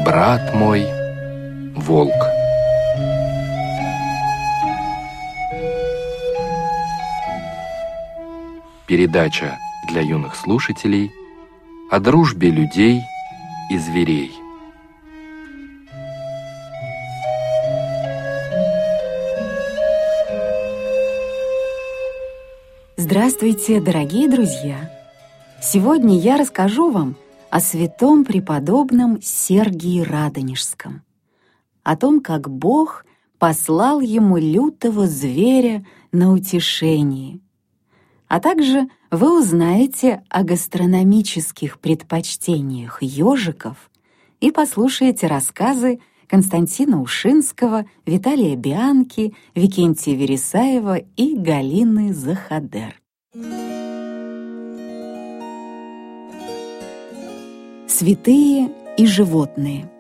брат мой волк. Передача для юных слушателей о дружбе людей и зверей. Здравствуйте, дорогие друзья! Сегодня я расскажу вам о святом преподобном Сергии Радонежском, о том, как Бог послал ему лютого зверя на утешение. А также вы узнаете о гастрономических предпочтениях ежиков и послушаете рассказы Константина Ушинского, Виталия Бианки, Викентия Вересаева и Галины Захадер. Святые и животные.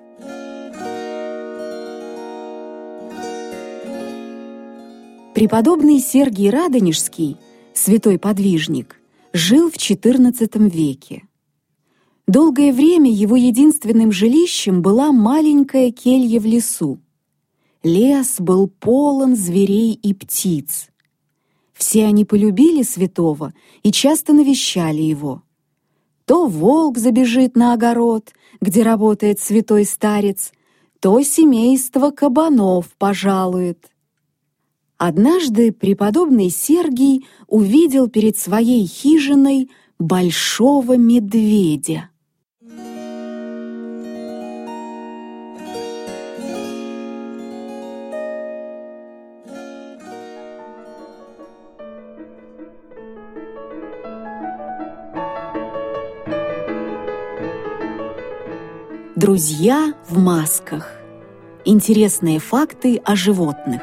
Преподобный Сергий Радонежский, святой подвижник, жил в XIV веке. Долгое время его единственным жилищем была маленькая келья в лесу. Лес был полон зверей и птиц. Все они полюбили святого и часто навещали его. То волк забежит на огород, где работает святой старец, то семейство кабанов пожалует. Однажды преподобный Сергий увидел перед своей хижиной большого медведя. Друзья в масках. Интересные факты о животных.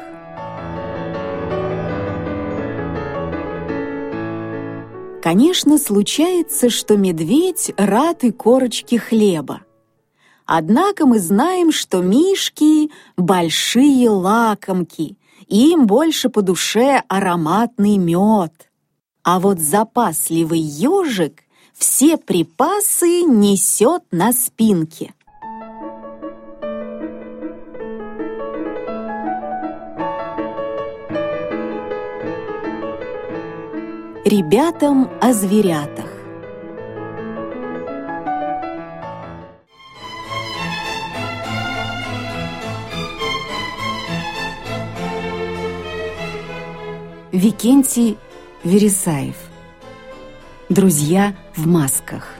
Конечно, случается, что медведь рад и корочке хлеба. Однако мы знаем, что мишки — большие лакомки, и им больше по душе ароматный мед. А вот запасливый ежик все припасы несет на спинке. Ребятам о зверятах. Викентий Вересаев. Друзья в масках.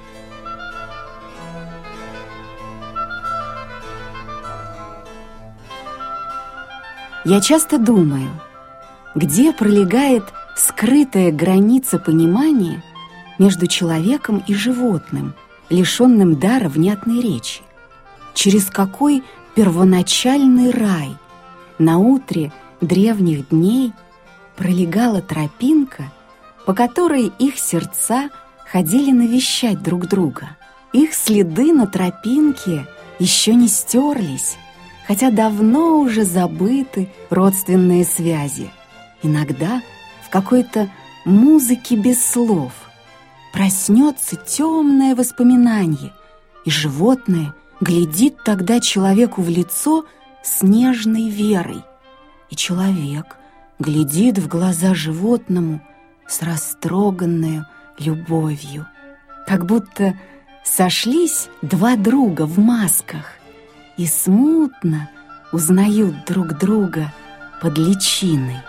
Я часто думаю, где пролегает скрытая граница понимания между человеком и животным, лишенным дара внятной речи. Через какой первоначальный рай на утре древних дней пролегала тропинка, по которой их сердца ходили навещать друг друга. Их следы на тропинке еще не стерлись, хотя давно уже забыты родственные связи. Иногда в какой-то музыке без слов проснется темное воспоминание, и животное глядит тогда человеку в лицо с нежной верой, и человек глядит в глаза животному с растроганной любовью, как будто сошлись два друга в масках и смутно узнают друг друга под личиной.